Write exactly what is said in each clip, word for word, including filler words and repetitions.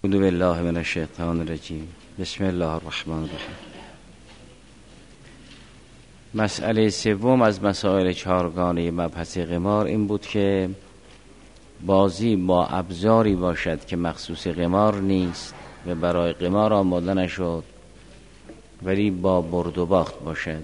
اعوذ بالله من الشیطان الرجیم. بسم الله الرحمن الرحیم. مسئله سوم از مسائل چهارگانه مبحث قمار این بود که بازی با ابزاری باشد که مخصوص قمار نیست و برای قمار آماده نشد، ولی با برد و باخت باشد.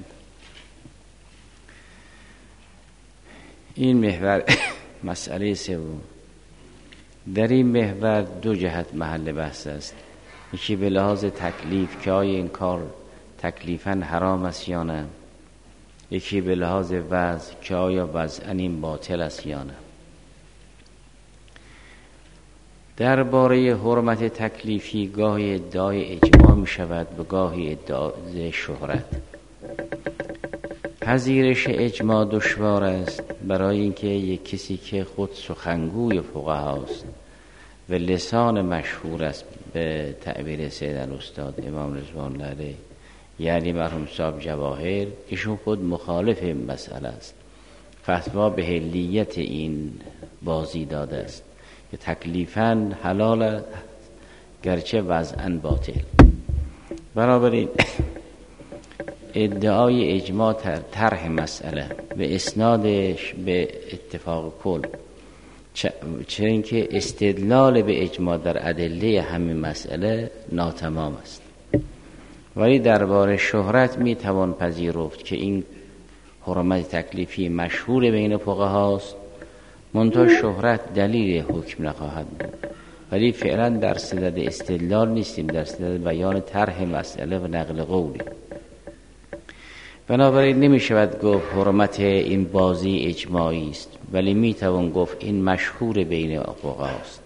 این محور مسئله سوم. در این محور دو جهت محل بحث است. یکی به لحاظ تکلیف که آیا این کار تکلیفاً حرام است یا نه، یکی به لحاظ وضع که آیا وضعاً این باطل است یا نه. درباره حرمت تکلیفی گاهی ادعای اجماع می شود و گاهی ادعای شهرت. پذیرش اجماع دشوار است، برای اینکه یک کسی که خود سخنگوی فقهاست و لسان مشهور است به تعبیر سید الاستاد امام رضوان الله علیه، یعنی مرحوم صاحب جواهر، ایشون خود مخالف این مسئله است، فتوا به حلیت این بازی داده است که تکلیفاً حلال است گرچه وضعاً باطل. بنابراین ادعای اجماع طرح مسئله و اسنادش به اتفاق کل، چرا اینکه استدلال به اجماع در ادله همین مسئله ناتمام است. ولی درباره شهرت می توان پذیرفت که این حرمت تکلیفی مشهور بین فقهاست، منتها شهرت دلیل حکم نخواهد بود. ولی فعلا در صدد استدلال نیستیم، در صدد بیان طرح مسئله و نقل قولی. بنابراین نمی شود گفت حرمت این بازی اجماعی است، ولی می توان گفت این مشهور بین فقهاست،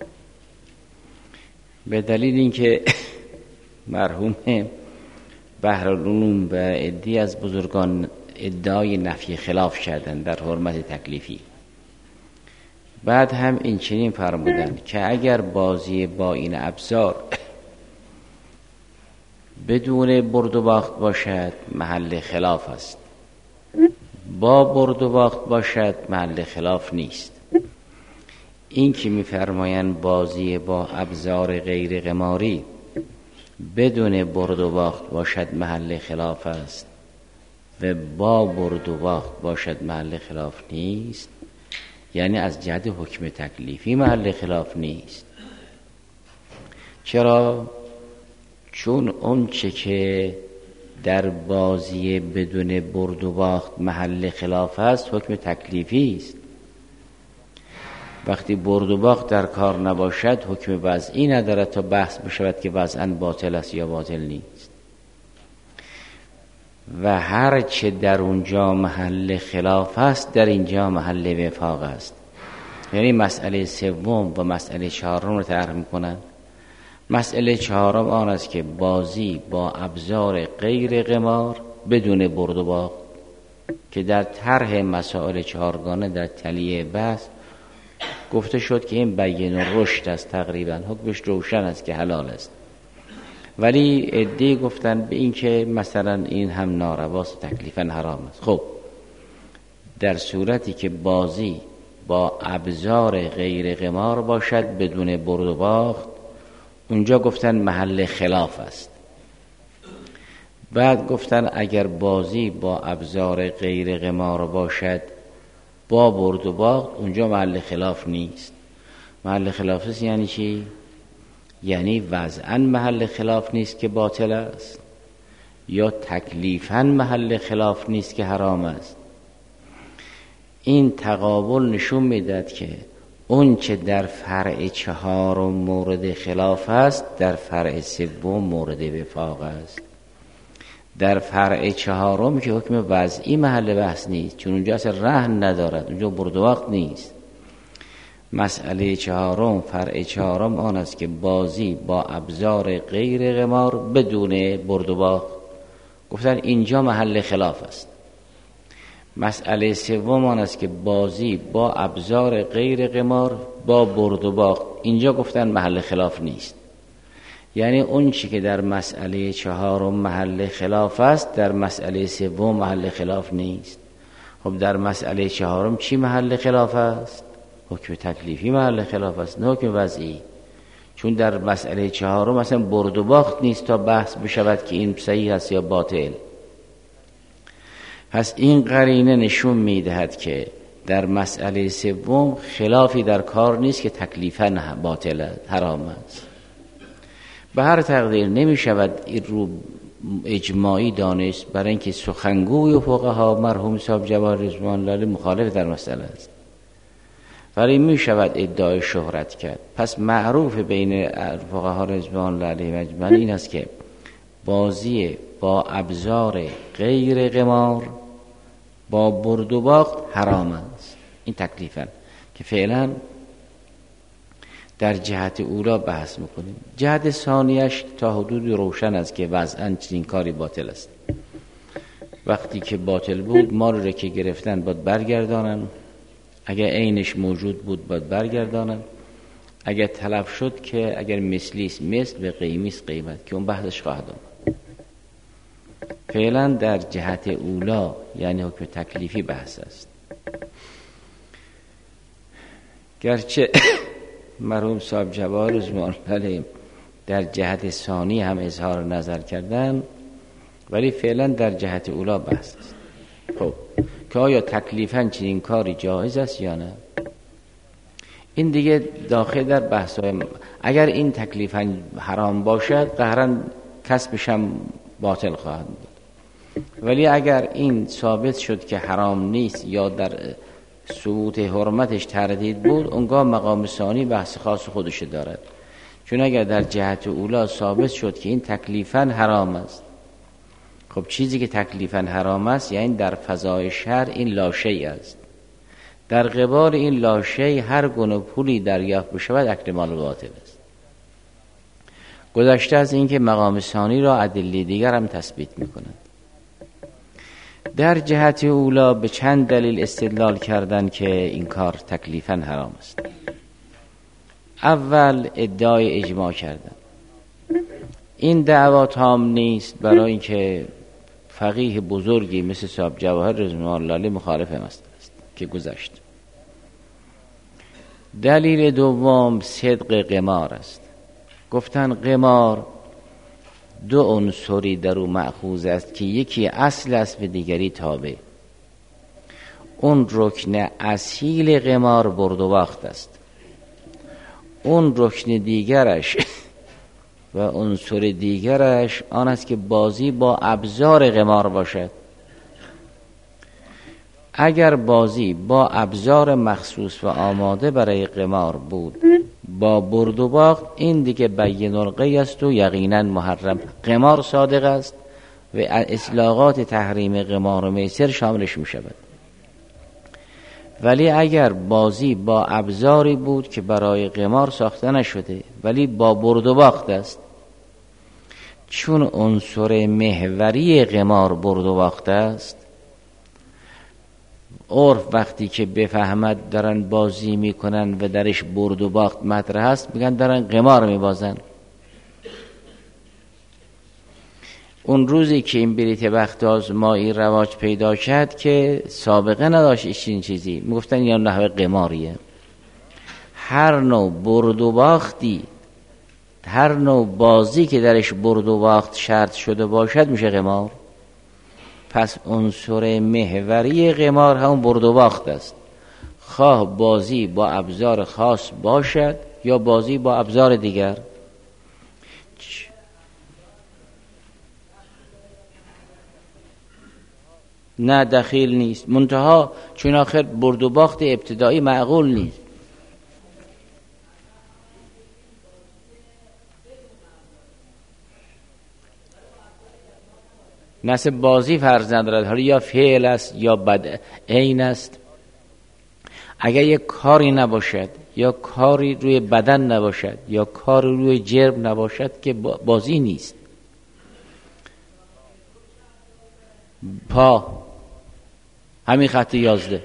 به دلیل اینکه مرحوم بحرالعلوم و عده‌ای از بزرگان ادعای نفی خلاف کردند در حرمت تکلیفی. بعد هم این چنین فرمودند که اگر بازی با این ابزار بدون برد و باخت باشد محل خلاف است، با برد و باخت باشد محل خلاف نیست. این که می‌فرمایند بازی با ابزار غیر قماری بدون برد و باخت باشد محل خلاف است و با برد و باخت باشد محل خلاف نیست، یعنی از جهت حکم تکلیفی محل خلاف نیست. چرا؟ چون اون چه که در بازی بدون برد و باخت محل خلاف است حکم تکلیفی است. وقتی برد و باخت در کار نباشد حکم وضعی ندارد تا بحث بشود که وضعاً باطل است یا باطل نیست. و هر چه در اونجا محل خلاف است در اینجا محل وفاق است. یعنی مسئله سوم و مسئله چهارم رو طرح میکنند. مسئله چهارم آن است که بازی با ابزار غیر قمار بدون برد و باخت، که در طرح مسائل چهارگانه در تلیه بحث گفته شد که این بیان رشد است، تقریبا حکمش روشن است که حلال است. ولی عده‌ای گفتن به این که مثلا این هم نارواست، تکلیفاً حرام است. خب در صورتی که بازی با ابزار غیر قمار باشد بدون برد و باخت، اونجا گفتن محل خلاف است. بعد گفتن اگر بازی با ابزار غیر قمار باشد با برد و باخت، اونجا محل خلاف نیست. محل خلاف است یعنی چی؟ یعنی وضعاً محل خلاف نیست که باطل است، یا تکلیفاً محل خلاف نیست که حرام است. این تقابل نشون میداد که اون چه در فرع چهارم مورد خلاف است در فرع سوم مورد وفاق است. در فرع چهارم که حکم وضعی محل بحث نیست، چون اونجا اصلا رهن ندارد، اونجا برد و باخت نیست. مسئله چهارم، فرع چهارم آن است که بازی با ابزار غیر قمار بدون برد و باخت، گفتن اینجا محل خلاف است. مسئله سوم آن است که بازی با ابزار غیر قمار با برد و باخت، اینجا گفتن محل خلاف نیست. یعنی اون چی که در مسئله چهارم محل خلاف است در مسئله سوم محل خلاف نیست. خب در مسئله چهارم چی محل خلاف است؟ حکم تکلیفی محل خلاف است، نه حکم وضعی. چون چون در مسئله چهارم مثلا برد و باخت نیست تا بحث بشود که این صحیح است یا باطل. پس این قرینه نشون میدهد که در مسئله سوم خلافی در کار نیست که تکلیفاً باطل است، حرام است. به هر تقدیر نمی شود این رو اجماعی دانست، برای اینکه سخنگوی و فقها مرحوم صاحب جواهر رضوان الله علیه مخالف در مسئله است، ولی می شود ادعای شهرت کرد. پس معروف بین فقها رضوان الله علیه مجمعین این است که بازی با ابزار غیر قمار با برد و باخت حرام است. این تکلیفاً که فعلا در جهت اولا بحث میکنیم. جهت ثانیش تا حدودی روشن است که وضعاً چنین کاری باطل است. وقتی که باطل بود مال را که گرفتن باید برگردانن، اگر عینش موجود بود باید برگردانن، اگر تلف شد که اگر مثلی است مثل و قیمی است قیمت، که اون بحثش خواهد آمد. فعلا در جهت اولا یعنی حکم تکلیفی بحث است. گرچه مرحوم صاحب جواهر رضوان الله علیه در جهت ثانی هم اظهار نظر کردن، ولی فعلا در جهت اولا بحث است. خب که آیا تکلیفاً چنین کاری جایز است یا نه؟ این دیگه داخل در بحث های اگر این تکلیفاً حرام باشد قهراً کسبش هم باطل خواهد بود، ولی اگر این ثابت شد که حرام نیست یا در ثبوت حرمتش تردید بود، اونگاه مقام ثانی بحث خاص خودش دارد. چون اگر در جهت اولا ثابت شد که این تکلیفاً حرام است، خب چیزی که تکلیفاً حرام است یعنی در فضای شرع این لاشی است، در قبال این لاشی هر گونه پولی دریافت بشود اکل مال باطل است. گذشته از این که مقام ثانی را ادله دیگر هم تثبیت می‌کند. در جهت اولا به چند دلیل استدلال کردن که این کار تکلیفاً حرام است. اول ادعای اجماع کردن. این دعوا تام نیست، برای اینکه فقیه بزرگی مثل صاحب جواهر رضوان الله علیه مخالف است که گذشت. دلیل دوم صدق قمار است. گفتن قمار دو عنصری در او مأخوذ است که یکی اصل است و دیگری تابع. اون رکن اصیل قمار برد و باخت است، اون رکن دیگرش و عنصر دیگرش آن است که بازی با ابزار قمار باشد. اگر بازی با ابزار مخصوص و آماده برای قمار بود با برد و باخت، این دیگه بین القی است و یقینا محرم. قمار صادق است و اطلاقات تحریم قمار و میسر شاملش می شود. ولی اگر بازی با ابزاری بود که برای قمار ساخته نشده ولی با برد و باخت است، چون عنصر محوری قمار برد و باخت است، عرف وقتی که بفهمد دارن بازی میکنن و درش برد و باخت مطرح است، میگن دارن قمار میبازن. اون روزی که این بلیت بخت آزمایی رواج پیدا کرد که سابقه نداشت این چیزی، میگفتن یا نحوه قماریه. هر نوع برد و باختی، هر نوع بازی که درش برد و باخت شرط شده باشد میشه قمار. پس عنصر محوری قمار همون برد و باخت است، خواه بازی با ابزار خاص باشد یا بازی با ابزار دیگر. نه دخیل نیست، منتها چون آخر برد و باخت ابتدایی معقول نیست. نسب بازی فرض ندارد، حالا یا فعل است یا بد عین است. اگر یک کاری نباشد یا کاری روی بدن نباشد یا کاری روی جرم نباشد که بازی نیست. پا همین خط یازده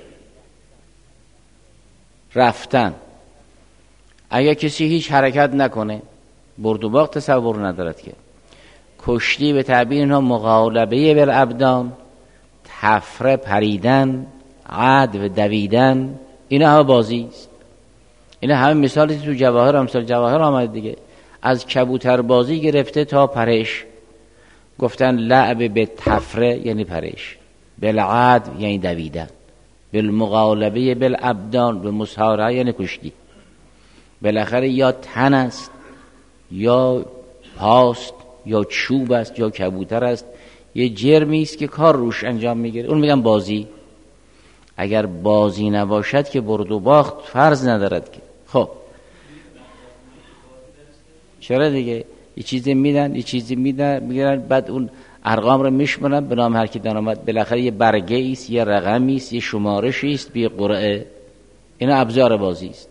رفتن، اگر کسی هیچ حرکت نکنه برد و باخت تصور ندارد که. کشتی به تعبیر اینها مغالبه بالابدان، تفره پریدن، عد و دویدن، اینا همه بازی است. اینا همه مثالی تو جواهر، امثال جواهر آمده دیگه. از کبوتر بازی گرفته تا پرش، گفتن لعب به تفره یعنی پرش، بالعد یعنی دویدن، بالمغالبه بالابدان به مسحاره یعنی کشتی. بالاخره یا تن است یا پاست یا چوب است یا کبوتر است، یه جرمی است که کار روش انجام میگیره، اون میگن بازی. اگر بازی نباشد که برد و باخت فرض ندارد که. خب چرا دیگه یه چیزی میدن یه چیزی میدن میگیرن، بعد اون ارقام رو میشمونن به نام هر کی درآمد، بالاخره یه برگه است، یه رقمی است، یه شمارشی است، بی قرعه. اینا ابزار بازی است.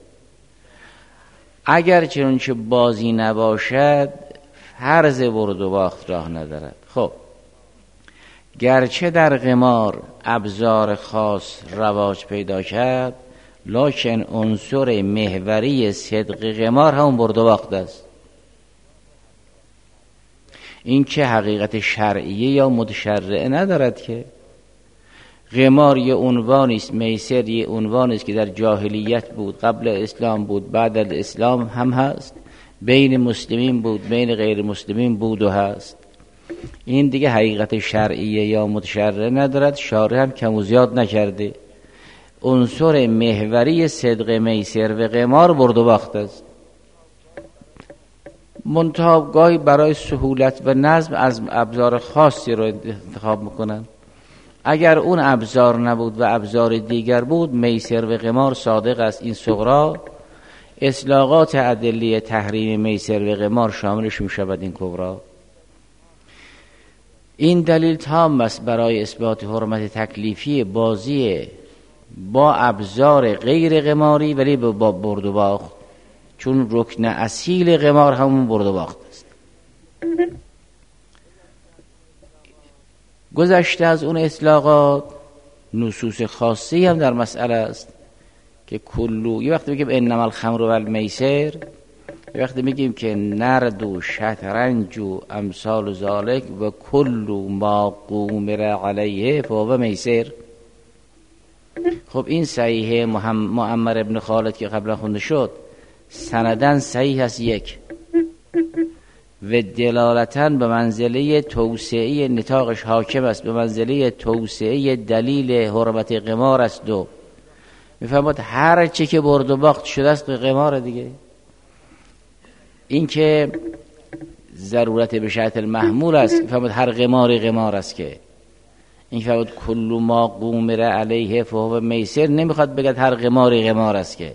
اگر چنانچه بازی نباشد فرض برد و باخت راه ندارد. خب گرچه در قمار ابزار خاص رواج پیدا کرد، لکن عنصر محوری صدق قمار همون برد و باخت است. این که حقیقت شرعیه یا متشرعه ندارد که. قمار یه عنوانی است، میسر یه عنوانی است که در جاهلیت بود، قبل اسلام بود، بعد از اسلام هم هست، بین مسلمین بود، بین غیر مسلمین بود و هست. این دیگه حقیقت شرعیه یا متشرعه ندارد، شارع هم کم و زیاد نکرده. عنصر محوری صدق میسر و قمار برد و باخت است. منتها گاهی برای سهولت و نظم از ابزار خاصی رو انتخاب میکنن. اگر اون ابزار نبود و ابزار دیگر بود، میسر و قمار صادق است. این صغرا اصلاقات ادله تحریم میسر و قمار شاملش میشود این کبرا. این دلیل تام است برای اثبات حرمت تکلیفی بازی با ابزار غیر قماری ولی با برد و باخت، چون رکن اصیل قمار همون برد و باخت است. گذشته از اون اطلاقات نصوص خاصی هم در مسئله است که کلو، یه وقتی میگیم انما الخمر و المیسر، یه وقتی میگیم که نرد و شطرنج و امثال ذالک و کلو ما قومر علیه فهو میسر. خب این صحیح معمر ابن خالد که قبلا خونده شد سندن صحیح است یک، و دلالتاً به منزله توسعه نطاقش حاکم است، به منزله توسعه دلیل حرمت قمار است. دو میفهمد هر چی که برد و باخت شده است قمار دیگه. این که ضرورت به شرط المحمول است، میفهمد هر قماری قمار است. که این که کل ما قومر علیه فهو میسر نمیخواد بگد هر قماری قمار است، که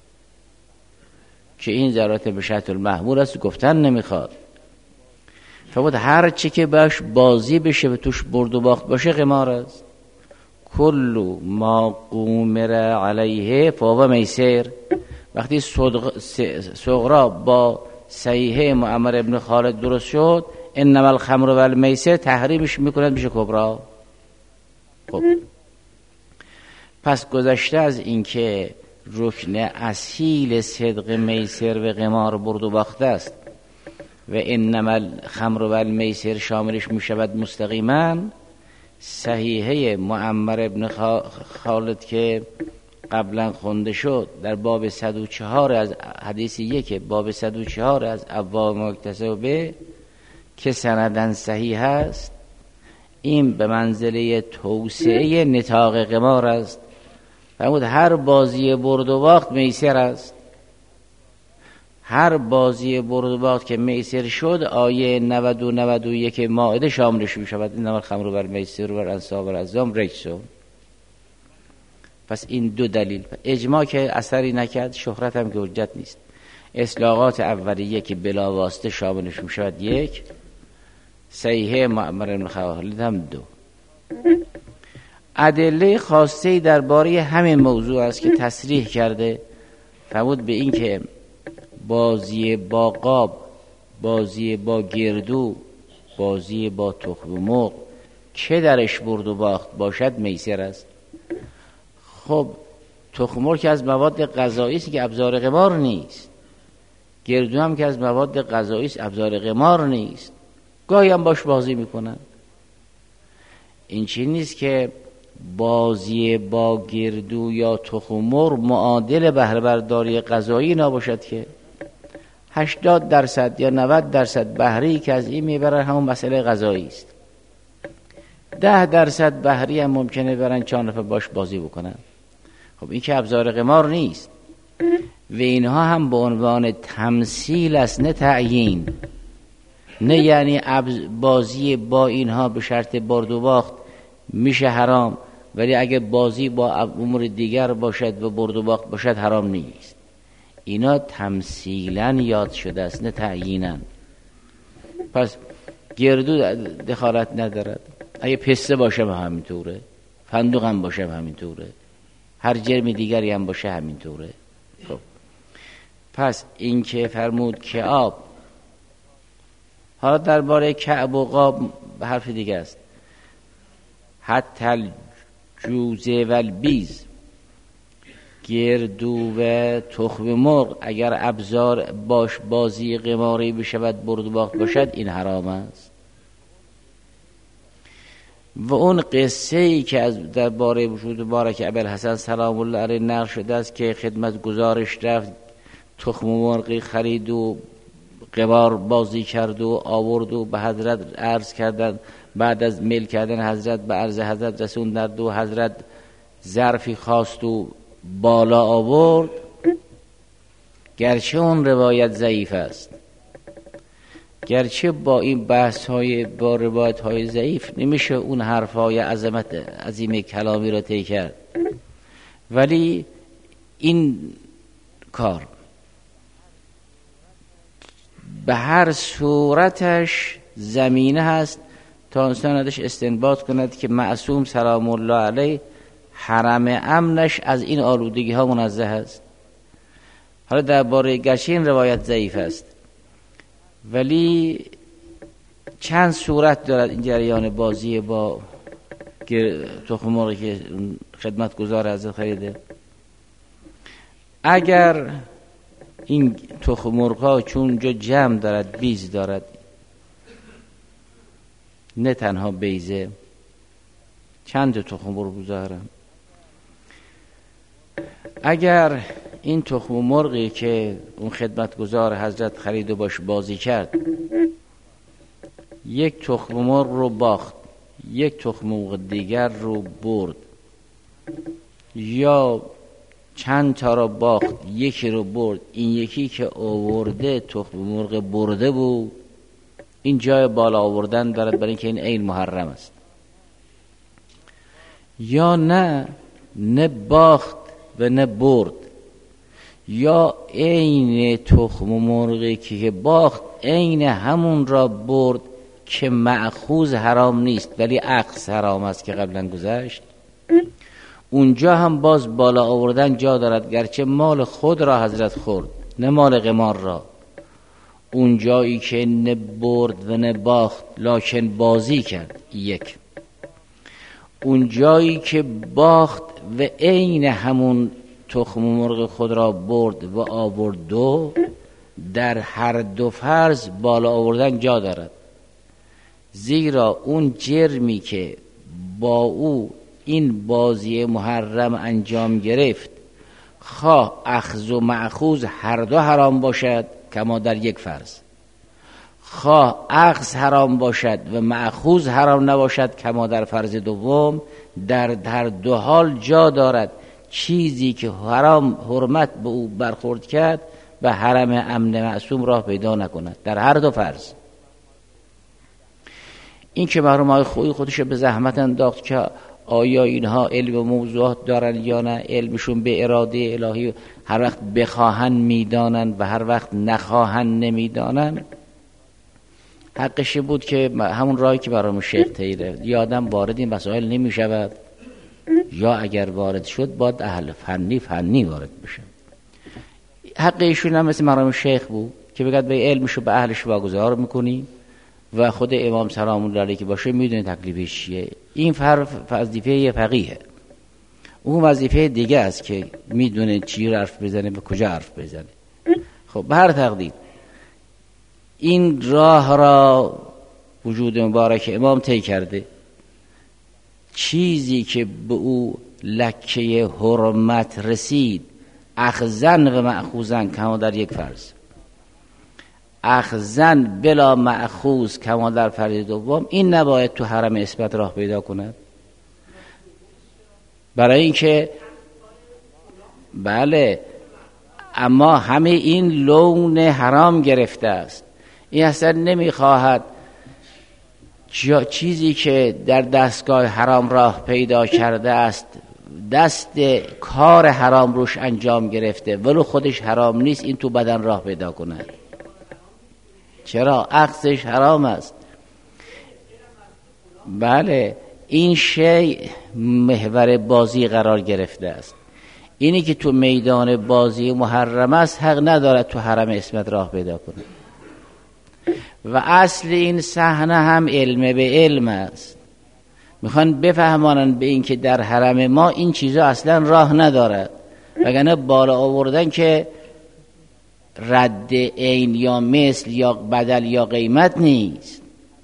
که این ضرورت به شرط المحمول است گفتن نمیخواد. فقط هر چی که باش بازی بشه و توش برد و باخت باشه قمار است. کل ما قومر علیه فهو میسر. وقتی صغرا با صحیح معمر ابن خالد درست شد، انما الخمر و المیسر تحریمش میکنند میشه کبرا. خب پس گذشته از این که رکن اصیل صدق میسر و قمار برد و باخت است و انما الخمر و المیسر شاملش میشود مستقیما، صحیحه معمر ابن خالد که قبلا خونده شد در باب صد و چهار از حدیث یک، باب صد و چهار از ابواب مکتسبه که سندن صحیح است، این به منزله توسعه نطاق قمار است. فرمود هر بازی برد و باخت میسر است. هر بازی برد و باخت که میسر شد آیه نود و نود و یک مائده شاملش می شود. انما الخمر و المیسر و الانصاب و الازلام رجس. پس این دو دلیل، اجماع که اثری نکرد، شهرت هم که حجت نیست. اصلاقات اولیه که بلا واسطه شاملش می شود یک، صحیح معمر بن خالد هم دو. ادله خاصه درباره همین موضوع است که تصریح کرده. فرمود به این که بازی با قاب، بازی با گردو، بازی با تخم مرغ که درش برد و باخت باشد میسر است. خب تخم مرغ که از مواد غذایی است که ابزار قمار نیست، گردو هم که از مواد غذایی است ابزار قمار نیست، گاهی هم باش بازی میکنن. این چیز نیست که بازی با گردو یا تخم مرغ معادل بهره برداری غذایی نباشد، که هشتاد درصد یا نود درصد بهره که از این میبرن همون مسئله غذایی است. ده درصد بهره هم ممکنه برن چند نفر باش بازی بکنن. خب این که ابزار قمار نیست و اینها هم به عنوان تمثیل است، نه تعیین. نه یعنی بازی با اینها به شرط برد و باخت میشه حرام، ولی اگه بازی با امور دیگر باشد و برد و باخت باشد حرام نیست. اینا تمثیلا یاد شده است، نه تعیینا. پس گردو دخالت ندارد. اگه پسته باشه هم همینطوره، فندق هم باشه هم همینطوره، هر جرم دیگری هم باشه همینطوره. خب پس این که فرمود کعاب، حالا درباره کعب و قاب حرف دیگه است. حتی الجوزه و البیز، گردو و تخم مرغ اگر ابزار باش بازی قماری بشود، برد و باخت باشد، این حرام است. و اون قصه ای که از درباره وجود مبارک ابوالحسن سلام الله علیه نقل شده است که خدمت گزارش رفت، تخم مرغی خرید و قمار بازی کرد و آورد و به حضرت عرض کردن. بعد از میل کردن حضرت به عرض حضرت رسوندند و حضرت ظرفی خواست و بالا آورد. گرچه اون روایت ضعیف است، گرچه با این بحث های با روایت های ضعیف نمیشه اون حرف های عظمت عظیم کلامی را طی کرد، ولی این کار به هر صورتش زمینه هست تا انسان ازش استنباط کند که معصوم سلام الله علیه حرم امنش از این آلودگی ها منزه است. حالا درباره گرچه این روایت ضعیف است، ولی چند صورت دارد این جریان بازی با تخم مرغی که خدمت گزار حضرت خریده. اگر این تخم مرغ ها چون جا جمع دارد، بیز دارد، نه تنها بیزه، چند تخم مرغ گذارن، اگر این تخم مرغی که اون خدمتگزار حضرت خرید و باش بازی کرد یک تخم مرغ رو باخت، یک تخم مرغ دیگر رو برد، یا چند تا رو باخت یکی رو برد، این یکی که آورده تخم مرغ برده بود، این جای بالا آوردن دارد برای اینکه این عین محرم است. یا نه نه باخت و نه برد، یا عین تخم مرغی که باخت عین همون را برد که مأخوذ حرام نیست ولی عکس حرام است که قبلا گذشت، اونجا هم باز بالا آوردن جا دارد، گرچه مال خود را حضرت خورد نه مال قمار را. اون جایی که نه برد و نه باخت لکن بازی کرد یک، اون جایی که باخت و عین همون تخم مرغ خود را برد و آورد دو، در هر دو فرض بالا آوردن جا دارد، زیرا اون جرمی که با او این بازی محرم انجام گرفت، خواه اخذ و مأخوذ هر دو حرام باشد کما در یک فرض، خواه اخذ حرام باشد و مأخوذ حرام نباشد کما در فرض دوم، در هر دو حال جا دارد چیزی که حرام حرمت به او برخورد کرد و حرم امن معصوم راه پیدا نکند در هر دو فرض. این که محروم های خوی خودش به زحمت انداخت که آیا اینها علم موضوعات دارن یا نه، علمشون به اراده الهی هر وقت بخواهن میدانن و هر وقت نخواهن نمیدانن، حقش بود که همون راهی که برام شیخ تیره یا آدم وارد این مسائل نمی شود، یا اگر وارد شد باید اهل فنی فنی وارد بشه. حق ایشون هم مثل مرام شیخ بود که بگد به علمشو به اهلش واگذار میکنی و خود امام سلام الله علیه که باشه میدونه تکلیفش چیه. این فرق وظیفه فقیه، اون وظیفه دیگه است که میدونه چی رو حرف بزنه و کجا حرف بزنه. خب به هر تقدیر این راه را وجود مبارک امام طی کرده، چیزی که به او لکه حرمت رسید اخذن و مأخوذن کما در یک فرض، اخذن بلا مأخوذ کما در فرض دوم، این نباید تو حرم اثبات راه پیدا کند. برای اینکه بله، اما همه این لون حرام گرفته است. این اصلا نمیخواهد چیزی که در دستگاه حرام راه پیدا کرده است، دست کار حرام روش انجام گرفته ولو خودش حرام نیست، این تو بدن راه پیدا کند. چرا؟ اخذش حرام است. بله، این شی محور بازی قرار گرفته است. اینی که تو میدان بازی محرم است حق ندارد تو حرم عصمت راه پیدا کنه. و اصل این صحنه هم علم به علم است. میخوان بفهمانن به این که در حرم ما این چیزا اصلا راه ندارد، وگرنه بالا آوردن که رد عین یا مثل یا بدل یا قیمت نیست.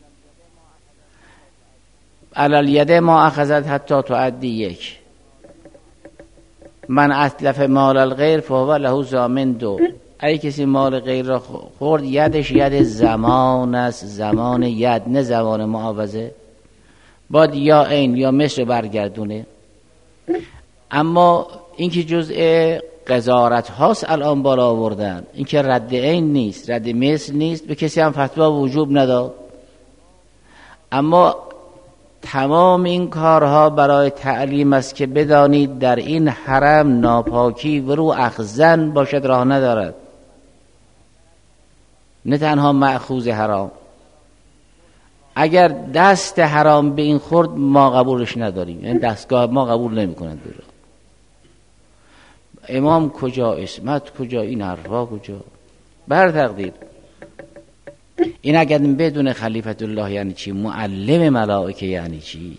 علال یده ما اخذت حتی تعدی یک، من اتلف مال الغیر فهو له ضامن دو. اگه کسی مال غیر را خورد، یدش ید زمان است، زمان ید، نه زمان معاوضه. باید یا عین یا مثل برگردونه. اما اینکه جزء قضاوت هاست الان بالا آوردن، اینکه رد عین نیست، رد مثل نیست، به کسی هم فتوا وجوب نداد. اما تمام این کارها برای تعلیم است که بدانید در این حرم ناپاکی و رو اخزن باشد راه ندارد. نه تنها مأخوذ حرام، اگر دست حرام به این خورد ما قبولش نداریم، یعنی دستگاه ما قبول نمی کنند. امام کجا، عصمت کجا، این حرفا کجا؟ بر تقدیر این اگر بدون خلیفت الله یعنی چی؟ معلم ملائکه یعنی چی؟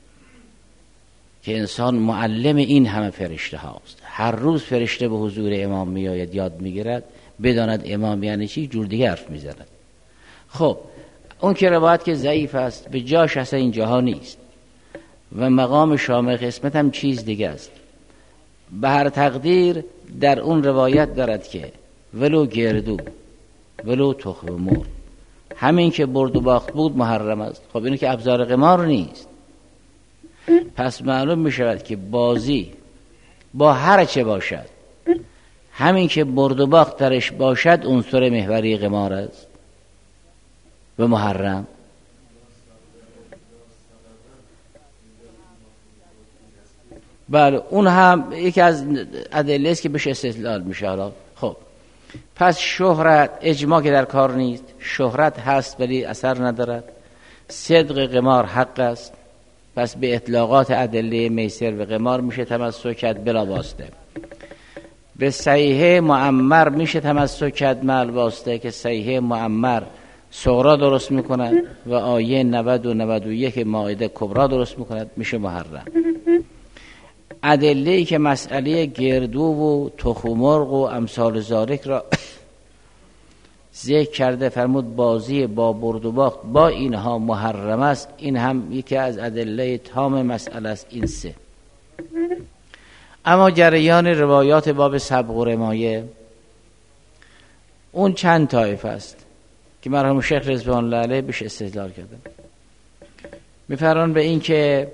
که انسان معلم این همه فرشته هاست. هر روز فرشته به حضور امام می آید، یاد می گیرد، بداند امام یعنی چی، جور دیگه حرف می زند. خب اون که روایت که ضعیف است، به جاش اصلا این جاها نیست و مقام شامخ اسمت هم چیز دیگه است. به هر تقدیر در اون روایت دارد که ولو گردو ولو تخم مرغ، همین که برد و باخت بود محرم است. خب اینو که ابزار قمار نیست. پس معلوم می شود که بازی با هر چه باشد، همین که برد و باخت درش باشد عنصر محوری قمار است و محرم. بله، اون هم یکی از ادله است که بهش استدلال میشه. خب پس شهرت، اجماع که در کار نیست، شهرت هست ولی اثر ندارد. صدق قمار حق است، پس به اطلاقات ادله میسر و قمار میشه تمسک کرد بلا واسطه. به صحیح معمر میشه تمسک کرد مع الواسطه، که صحیح معمر صغرا درست میکند و آیه نود و نود و یک مائده کبرا درست میکند، میشه محرم. ادله‌ای که مسئله گردو و تخم مرغ و امثال ذالک را ذکر کرده، فرمود بازی با برد و باخت با اینها محرم است، این هم یکی از ادله تام مسئله است. این سه. اما جریان روایات باب سبق و رمایه، اون چند طایفه است که مرحوم شیخ رضوان الله علیه بهش استدلال کردن. میفرمان به این که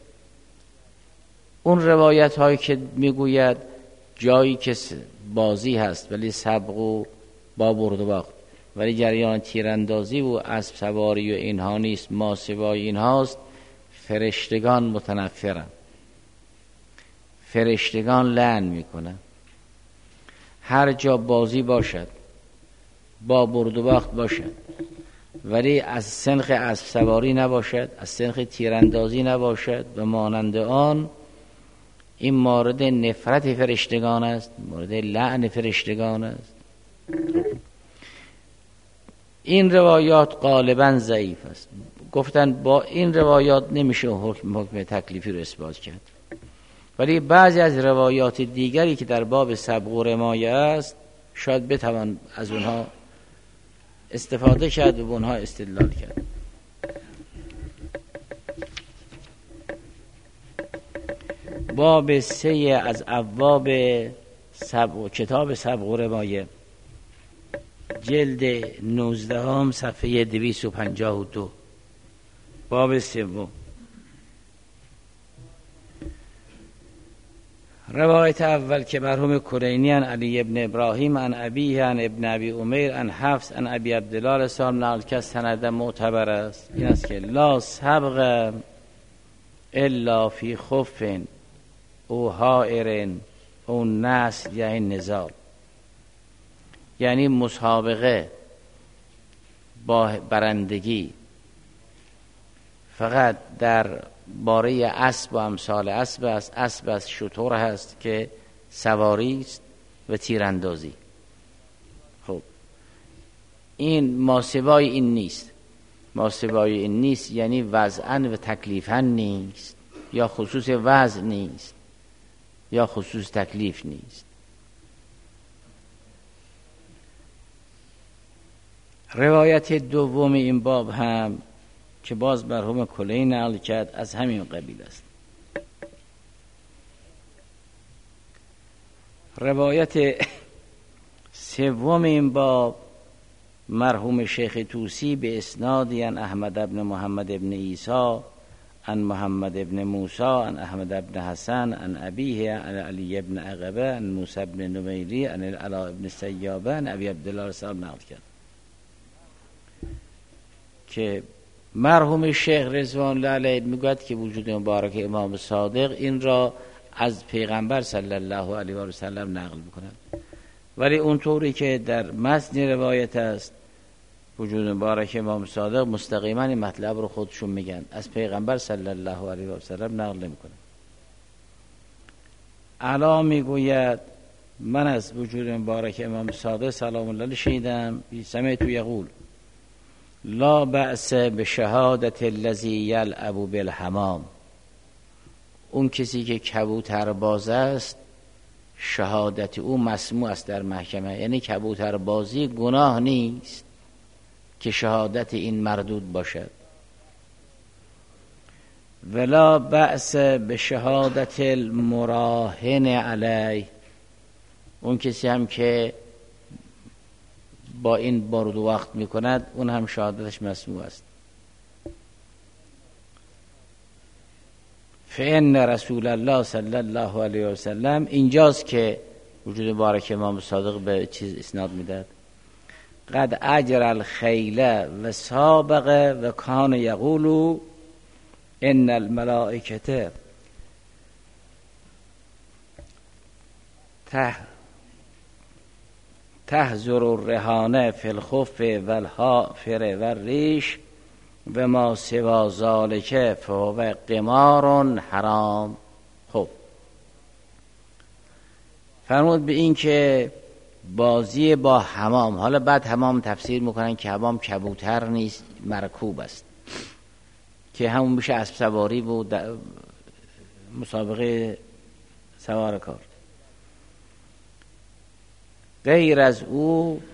اون روایت هایی که میگوید جایی که بازی هست ولی سبق و با برد و باخت، ولی جریان تیراندازی و اسب سواری و اینها نیست، ما سوای اینهاست، فرشتگان متنفرن، فرشتگان لعن میکنن. هر جا بازی باشد، با برد و باخت باشد، ولی از سنخ اسب سواری نباشد، از سنخ تیراندازی نباشد و مانند آن، این مورد نفرت فرشتگان است، مورد لعن فرشتگان است. این روایات غالبا ضعیف است. گفتن با این روایات نمیشه حکم حکم تکلیفی رو اثبات کرد، ولی بعضی از روایات دیگری که در باب سبق و رمایه است شاید بتوان از اونها استفاده کرد و اونها استدلال کرد. باب سه از ابواب سبق و کتاب سبق و رمایه جلد نوزدهم صفحه دویست و پنجاه و دو، باب سوم. روایت اول که مرحوم کلینی عن علی ابن ابراهیم عن ابیه عن ابن ابی امیر عن حفص عن ابی عبدالله رسال نقل که سند معتبر است، این است که لا سبق الا فی خف او حائر او نسل یعنی نزال، یعنی مسابقه با برندگی فقط در باره اسب و امثال اسب است. اسب است شتر هست که سواری است و تیراندازی. خب این ماسوای این نیست، ماسوای این نیست یعنی وضعن و تکلیفن نیست، یا خصوص وضع نیست یا خصوص تکلیف نیست. روایت دوم این باب هم که باز مرحوم کلینی نقل کرد از همین قبیل است. روایت سوم این باب مرحوم شیخ طوسی به اسنادی عن احمد ابن محمد ابن عیسی عن محمد ابن موسی عن احمد ابن حسن عن ابیه عن علی ابن عقبه عن موسی ابن نمیری عن العلا ابن سیابه عن ابی عبدالله رسال نقل کرد که مرحوم شیخ رضوان الله علیه میگوید که وجود مبارک امام صادق این را از پیغمبر صلی الله علیه و سلم نقل میکنند، ولی اونطوری که در متن روایت است وجود مبارک امام صادق مستقیما این مطلب رو خودشون میگن، از پیغمبر صلی الله علیه و سلم نقل نمیکنند. علا میگوید من از وجود مبارک امام صادق سلام الله علیه شنیدم سمعت یقول لا بأس به شهادت الذی یلعب بالحمام، اون کسی که کبوتر باز است شهادت او مسموع است در محکمه، یعنی کبوتر بازی گناه نیست که شهادت این مردود باشد. ولا بأس به شهادت المراهن علی، اون کسی هم که با این برد و وقت میکند اون هم شهادتش مسموع است. فإن رسول الله صلی الله علیه و سلم، اینجاست که وجود مبارک امام صادق به چیز اسناد میداد، قد اجر الخیل و سابق و کان یقول ان الملائکه ته تحذر الرهانه فی الخف و الحافر و الریش و ما سوا ذالک فهو قمار حرام. خب فرمود به این که بازی با حمام، حالا بعد حمام تفسیر میکنن که حمام کبوتر نیست مرکوب است که همون میشه اسب سواری بود، مسابقه سوار کار. غیر از او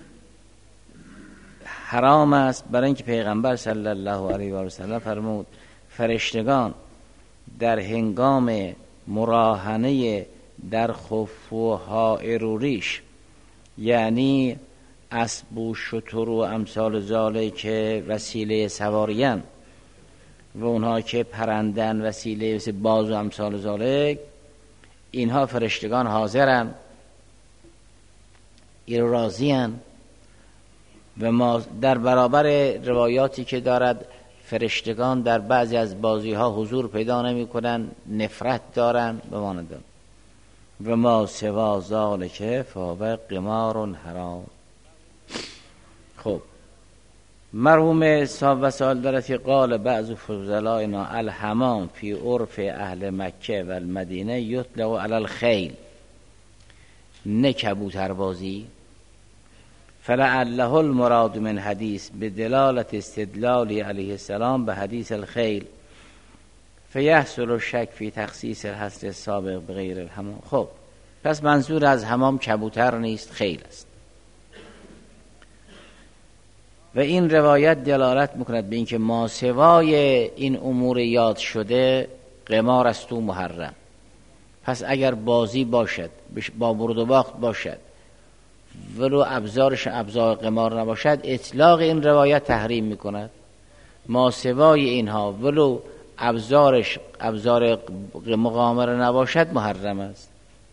حرام است، برای اینکه پیغمبر صلی الله علیه و سلم فرمود فرشتگان در هنگام مراهنه در خف و حائر و ریش، یعنی اسب و شتر و امثال ذالک که وسیله سواریان و اونها که پرندن وسیله مثل باز و امثال ذالک، اینها فرشتگان حاضرن، این راضیان. و ما در برابر روایاتی که دارد فرشتگان در بعضی از بازی ها حضور پیدا نمی کنن، نفرت دارن به مانند و ما سوا ذالک فهو قمار حرام. خب مرحوم صاحب وسائل دارد که قال بعض فضلائنا الحمام فی عرف اهل مکه و المدینه یطلق علی الخیل، نه کبوتر بازی. فلعله المراد من حدیث به دلالت استدلالی علیه السلام به حدیث الخیل فیحصل الشک فی تخصیص الحصر السابق بغیر الحمام. خب پس منظور از حمام کبوتر نیست، خیل است. و این روایت دلالت میکند به اینکه ماسوای این امور یاد شده قمار است و محرم. پس اگر بازی باشد با برد و باخت باشد ولو ابزارش ابزار قمار نباشد، اطلاق این روایت تحریم میکند. ما سوای اینها ولو ابزارش ابزار مقامره نباشد محرم است.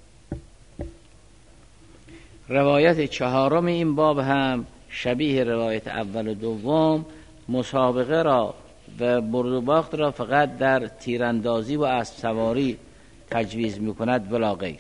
روایت چهارم این باب هم شبیه روایت اول و دوم، مسابقه را و برد و باخت را فقط در تیراندازی و اسب سواری تجویز میکند ولا غیر.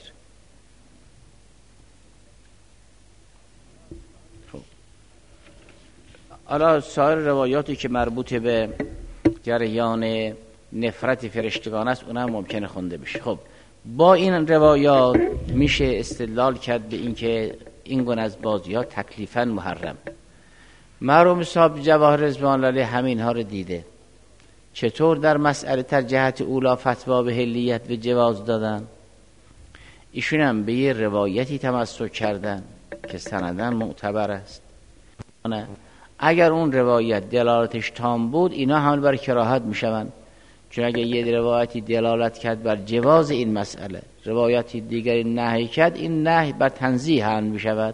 حالا سایر روایاتی که مربوط به جریان نفرت فرشتگان است اونها ممکنه خونده بشه. خب با این روایات میشه استدلال کرد به اینکه این گونه از بازی‌ها تکلیفاً محرم. مرحوم صاحب جواهر رضوان الله علیه همین ها رو دیده. چطور در مسئله تر جهت اولا فتوا به حلیت و جواز دادن؟ ایشون هم به یه روایتی تمسک کردن که سنداً معتبر است. نه اگر اون روایت دلالتش تام بود اینا همه بر کراهت میشوند، چون اگر یه روایتی دلالت کرد بر جواز این مسئله، روایتی دیگری نهی کرد، این نهی بر تنزیه هم میشود.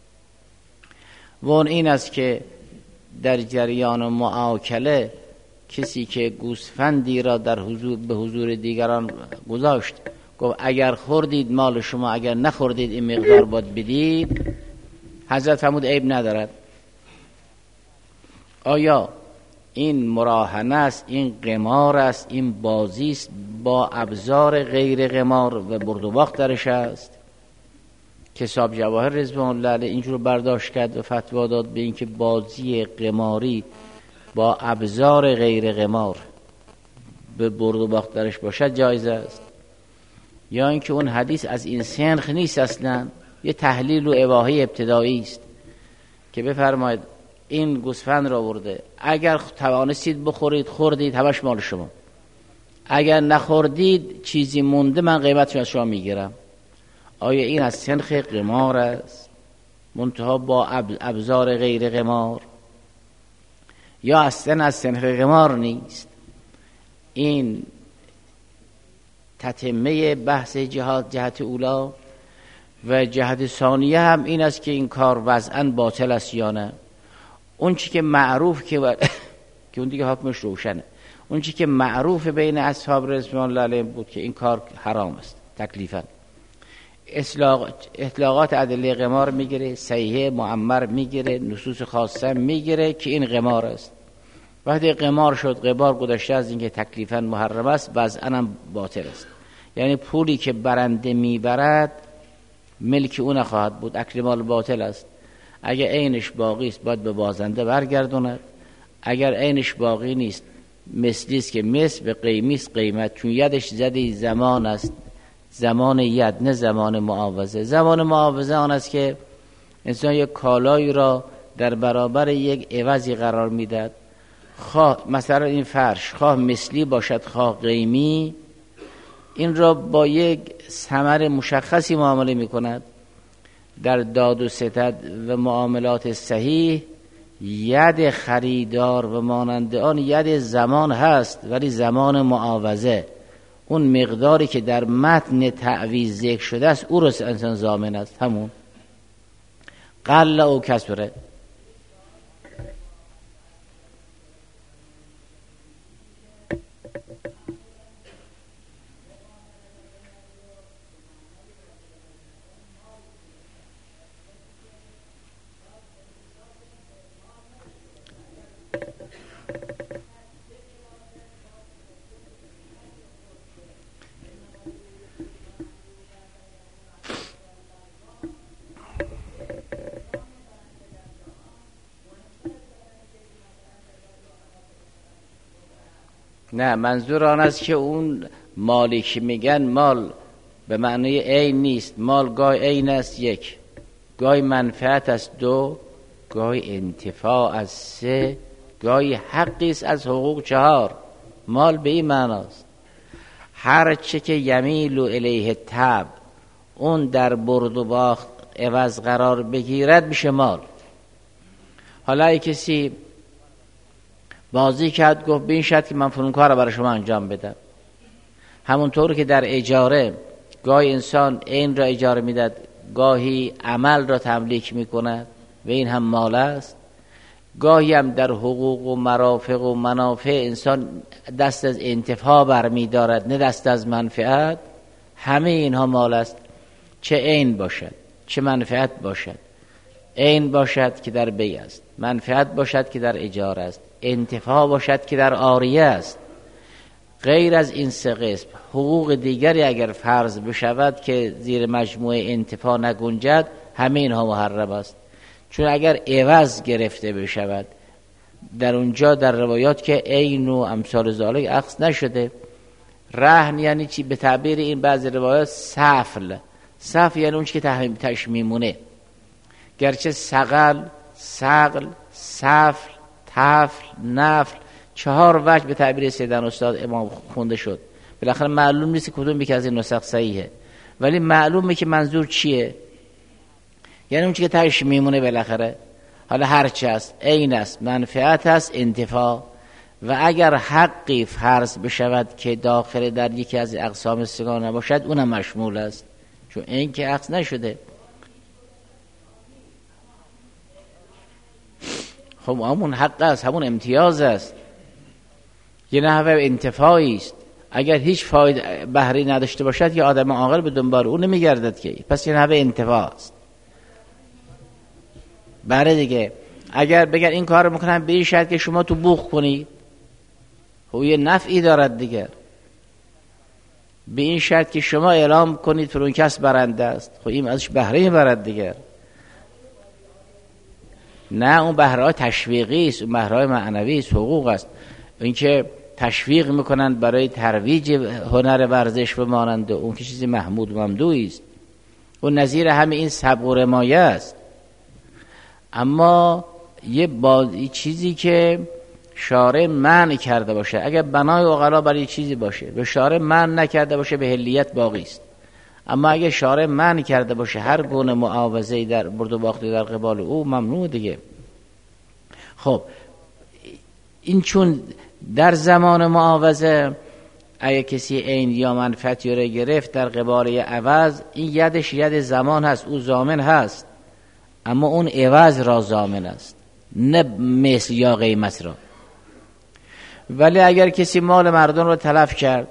و اون این است که در جریان معاکله کسی که گوسفندی را در حضور به حضور دیگران گذاشت، گفت اگر خوردید مال شما، اگر نخوردید این مقدار باید بدید، حضرت فرمود عیب ندارد. آیا این مراهنه است، این قمار است، این بازی است با ابزار غیر قمار و برد و باخت درش است؟ که صاحب جواهر رضوان الله علیه اینجور برداشت کرد و فتوا داد به اینکه بازی قماری با ابزار غیر قمار به برد و باخت درش باشد جایز است. یا اینکه اون حدیث از این سنخ نیست، اصلا یه تحلیل و اباحه ابتدایی است که بفرماید این گوسفند را برده، اگر توانستید بخورید خوردید همش مال شما، اگر نخوردید چیزی مونده من قیمتش از شما میگیرم. آیا این از سنخ قمار است منتها با ابزار غیر قمار، یا اصلا از سنخ قمار نیست؟ این تتمه بحث جهات جهت اولا. و جهت ثانیه هم این است که این کار وضعاً باطل است یا نه. اون چی که معروف که و... که اون دیگه حکمش روشنه، اون چی که معروف بین اصحاب رضوان الله علیهم بود که این کار حرام است تکلیفاً، اطلاقات ادله قمار میگیره، صحیح معمر میگیره، نصوص خاصه میگیره که این قمار است. وقتی قمار شد، قمار گذشته از اینکه تکلیفاً محرم است، وضعاً هم باطل است. یعنی پولی که برنده میبرد ملک اون نخواهد بود، اکل مال باطل است. اگر عینش باقی است باید به بازنده برگرداند، اگر عینش باقی نیست مثلی است که مثل به قیمی است قیمت، چون یدش زده زمان است، زمان ید نه زمان معاوضه. زمان معاوضه آن است که انسان یک کالایی را در برابر یک عوضی قرار میدهد، خواه مثلا این فرش خواه مثلی باشد خواه قیمی، این را با یک ثمر مشخصی معامله میکند. در داد و ستد و معاملات صحیح ید خریدار و مانند آن ید زمان هست، ولی زمان معاوضه اون مقداری که در متن تعویض ذکر شده است او را انسان ضامن است، همون قل او کسره. نه، منظور آن است که اون مالی که میگن مال به معنی عین نیست. مال گاه عین است یک، گاه منفعت است دو، گاه انتفاع از سه، گاه حقی است از حقوق چهار. مال به این معناست هر چه که یمیل و الیه تب اون در برد و باخت عوض قرار بگیرد میشه مال. حالا ای کسی بازی کرد گفت به این شرط که من فلان کار رو برای شما انجام بدم، همونطور که در اجاره گاهی انسان این را اجاره میداد گاهی عمل را تملیک می کند و این هم مال است، گاهی هم در حقوق و مرافق و منافع انسان دست از انتفاع برمی دارد نه دست از منفعت. همه اینها مال است، چه عین باشد چه منفعت باشد. عین باشد که در بیع است، منفعت باشد که در اجاره است، انتفاع باشد که در عاریه است. غیر از این سه قسم حقوق دیگری اگر فرض بشود که زیر مجموعه انتفاع نگنجد، همه اینها محرم است. چون اگر عوض گرفته بشود، در اونجا در روایات که عین و امثال ذالک اخذ نشده. رهن یعنی چی؟ به تعبیر این بعضی روایات سفل. سفل یعنی اون چی که تش میمونه، گرچه سقل، سقل، سفل، تفل، نفل چهار وجه به تعبیر سیدن استاد امام خونده شد. بالاخره معلوم نیست کدوم یکی از این نسخ صحیحه، ولی معلومه که منظور چیه. یعنی اون چی که تش میمونه بالاخره، حالا هرچی است، عین است، منفعت است، انتفاع. و اگر حقی فرض بشود که داخل در یکی از اقسام سگان نباشد، اونم مشمول است، چون این که عکس نشده. خب همون حق است، همون امتیاز است، یه نحوه انتفاعی است. اگر هیچ فایده بهری نداشته باشد که آدم عاقل به دنبال اون نمیگردد که، پس یه نحوه انتفاع است. بله دیگه، اگر بگر این کار رو میکنن به این شرط که شما تو بوخ کنی، خب یه نفعی دارد دیگر. به این شرط که شما اعلام کنید فرون کس برنده است، خب این ازش بهره برد دیگر. نه، اون بهره تشویقی است، اون بهره معنوی است، حقوق است. اینکه تشویق میکنند برای ترویج هنر ورزش و مانند اون که چیزی محمود و ممدوحی است. اون نظیر همه این سبق و رمایه است. اما یه بازی چیزی که شارع منع کرده باشه، اگر بنای عقلا برای چیزی باشه به شارع منع نکرده باشه، به حلیت باقی است. اما اگر شارع منع کرده باشه هر گونه معاوضه‌ای در برد و باختی در قبال او، ممنوع دیگه. خب این چون در زمان معاوضه اگه کسی عین یا منفعتی رو گرفت در قبال عوض، این یدش ید زمان هست، او ضامن هست، اما اون عوض را ضامن است، نه مثل یا قیمت را. ولی اگر کسی مال مردم رو تلف کرد،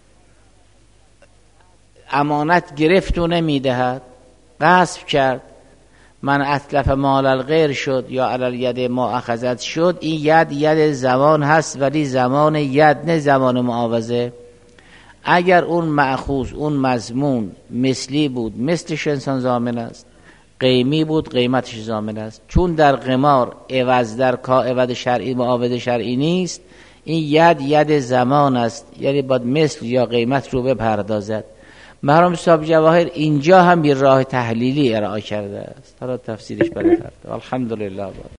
امانت گرفت و نمیدهد، غصب کرد، من اتلف مال الغیر شد یا علل ید ما اخذت شد، این ید ید زمان هست، ولی زمان ید نه زمان معاوضه. اگر اون مأخوذ، اون مضمون مثلی بود، مثلش انسان ضامن است، قیمی بود، قیمتش ضامن است. چون در قمار عوض در کا عوض شرعی معاوضه شرعی نیست، این ید ید زمان است، یعنی باید مثل یا قیمت رو بپردازد. محرم صاحب جواهر اینجا هم bir راه تحلیلی ارائه کرده است، حالا تفسیرش بله کرده. الحمدلله.